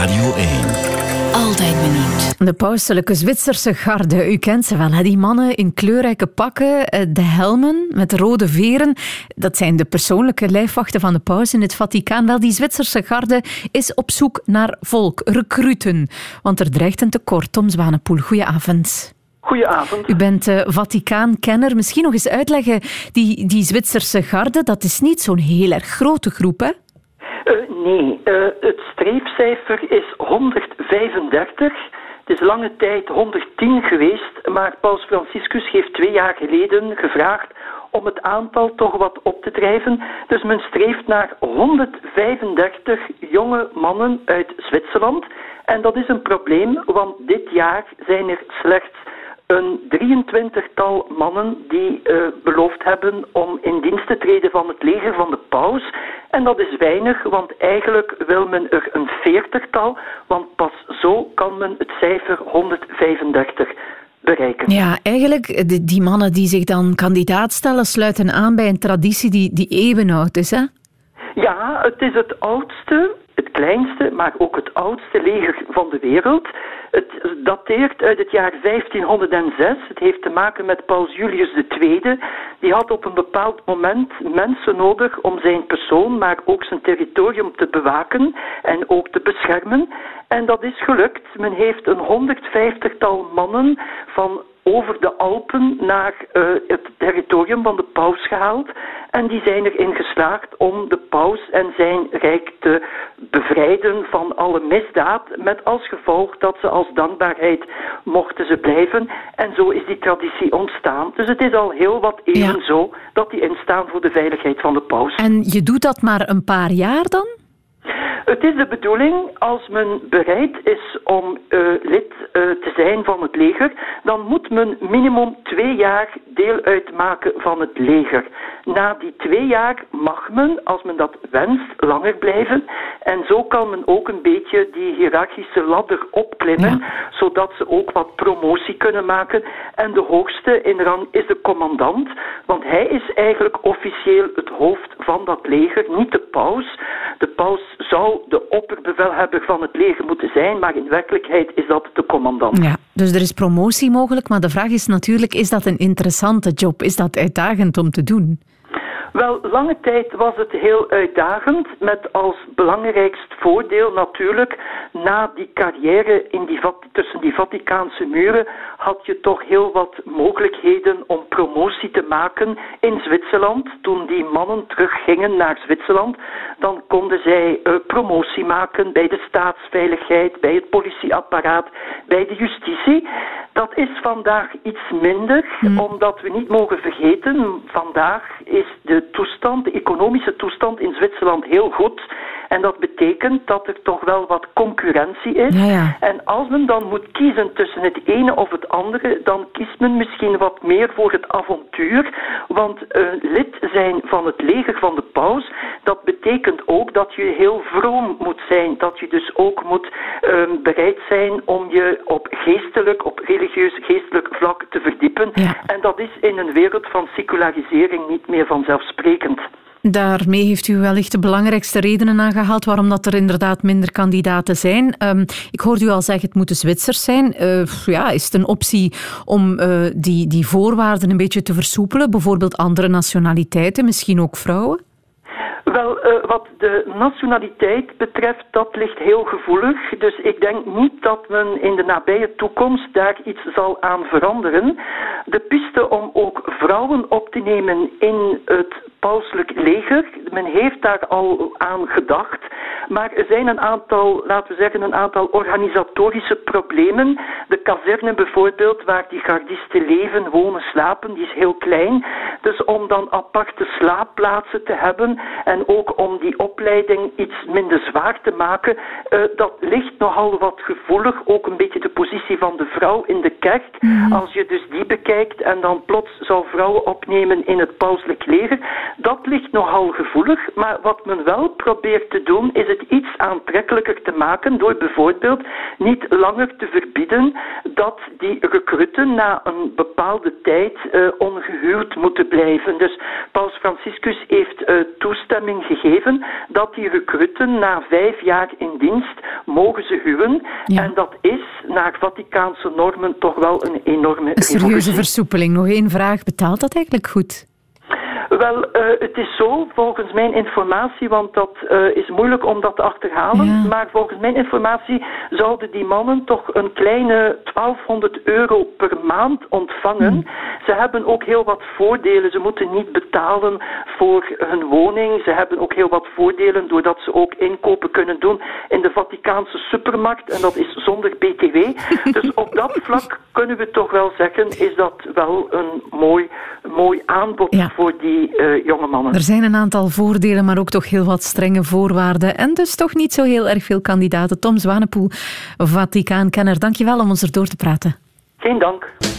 Radio 1. Altijd benieuwd. De pauselijke Zwitserse garde, u kent ze wel, hè? Die mannen in kleurrijke pakken, de helmen met rode veren. Dat zijn de persoonlijke lijfwachten van de paus in het Vaticaan. Wel, die Zwitserse garde is op zoek naar volk, recruten. Want er dreigt een tekort. Tom Zwanepoel, goedenavond. Goedenavond. U bent Vaticaankenner. Misschien nog eens uitleggen, die Zwitserse garde, dat is niet zo'n heel erg grote groep, hè? Nee, het streefcijfer is 135. Het is lange tijd 110 geweest, maar Paus Franciscus heeft 2 jaar geleden gevraagd om het aantal toch wat op te drijven. Dus men streeft naar 135 jonge mannen uit Zwitserland. En dat is een probleem, want dit jaar zijn er slechts een 23-tal mannen die beloofd hebben om in dienst te treden van het leger van de paus. En dat is weinig, want eigenlijk wil men er een 40-tal, want pas zo kan men het cijfer 135 bereiken. Ja, eigenlijk, die mannen die zich dan kandidaat stellen, sluiten aan bij een traditie die eeuwenoud is, hè? Ja, het is het oudste, het kleinste, maar ook het oudste leger van de wereld. Het dateert uit het jaar 1506. Het heeft te maken met Paus Julius II. Die had op een bepaald moment mensen nodig om zijn persoon, maar ook zijn territorium te bewaken en ook te beschermen. En dat is gelukt. Men heeft een 150-tal mannen van over de Alpen naar het territorium van de paus gehaald. En die zijn erin geslaagd om de paus en zijn rijk te bevrijden van alle misdaad, met als gevolg dat ze als dankbaarheid mochten ze blijven. En zo is die traditie ontstaan. Dus het is al heel wat eeuwen zo dat die instaan voor de veiligheid van de paus. En je doet dat maar een paar jaar dan? Het is de bedoeling, als men bereid is om lid te zijn van het leger, dan moet men minimum 2 jaar deel uitmaken van het leger. Na die 2 jaar mag men, als men dat wenst, langer blijven. En zo kan men ook een beetje die hiërarchische ladder opklimmen, zodat ze ook wat promotie kunnen maken. En de hoogste in rang is de commandant, want hij is eigenlijk officieel het hoofd van dat leger, niet de paus. De paus zou de opperbevelhebber van het leger moeten zijn, maar in werkelijkheid is dat de commandant. Ja, dus er is promotie mogelijk, maar de vraag is natuurlijk, is dat een interessante job? Is dat uitdagend om te doen? Wel, lange tijd was het heel uitdagend, met als belangrijkst voordeel natuurlijk, na die carrière tussen die Vaticaanse muren, had je toch heel wat mogelijkheden om promotie te maken in Zwitserland. Toen die mannen teruggingen naar Zwitserland, dan konden zij promotie maken bij de staatsveiligheid, bij het politieapparaat, bij de justitie. Dat is vandaag iets minder, omdat we niet mogen vergeten, vandaag is de economische toestand in Zwitserland heel goed. En dat betekent dat er toch wel wat concurrentie is. Ja. En als men dan moet kiezen tussen het ene of het andere, dan kiest men misschien wat meer voor het avontuur. Want lid zijn van het leger van de paus, dat betekent ook dat je heel vroom moet zijn. Dat je dus ook moet bereid zijn om je op religieus geestelijk vlak te verdiepen. Ja. En dat is in een wereld van secularisering niet meer vanzelfsprekend. Daarmee heeft u wellicht de belangrijkste redenen aangehaald waarom dat er inderdaad minder kandidaten zijn. Ik hoorde u al zeggen, het moeten Zwitsers zijn. Is het een optie om die voorwaarden een beetje te versoepelen? Bijvoorbeeld andere nationaliteiten, misschien ook vrouwen? Wel, wat de nationaliteit betreft, dat ligt heel gevoelig. Dus ik denk niet dat men in de nabije toekomst daar iets zal aan veranderen. De piste om ook vrouwen op te nemen in het pauselijk leger, men heeft daar al aan gedacht. Maar er zijn een aantal organisatorische problemen. De kazerne bijvoorbeeld, waar die gardisten leven, wonen, slapen, die is heel klein. Dus om dan aparte slaapplaatsen te hebben en ook om die opleiding iets minder zwaar te maken, dat ligt nogal wat gevoelig. Ook een beetje de positie van de vrouw in de kerk. Als je dus die bekijkt en dan plots zou vrouwen opnemen in het pauselijk leger, dat ligt nogal gevoelig. Maar wat men wel probeert te doen, is het iets aantrekkelijker te maken door bijvoorbeeld niet langer te verbieden dat die recruten na een bepaalde tijd ongehuwd moeten blijven. Dus Paus Franciscus heeft toestemming gegeven dat die recruten na 5 jaar in dienst mogen ze huwen. Ja. En dat is naar Vaticaanse normen toch wel een enorme een serieuze versoepeling. Nog één vraag, betaalt dat eigenlijk goed? Wel, het is zo, volgens mijn informatie, want dat is moeilijk om dat te achterhalen, maar volgens mijn informatie zouden die mannen toch een kleine €1200 per maand ontvangen. Ze hebben ook heel wat voordelen. Ze moeten niet betalen voor hun woning. Ze hebben ook heel wat voordelen doordat ze ook inkopen kunnen doen in de Vaticaanse supermarkt en dat is zonder BTW. Dus op dat vlak kunnen we toch wel zeggen, is dat wel een mooi aanbod voor die jonge mannen. Er zijn een aantal voordelen, maar ook toch heel wat strenge voorwaarden. En dus toch niet zo heel erg veel kandidaten. Tom Zwanepoel, Vaticaankenner, dankjewel om ons erdoor te praten. Geen dank.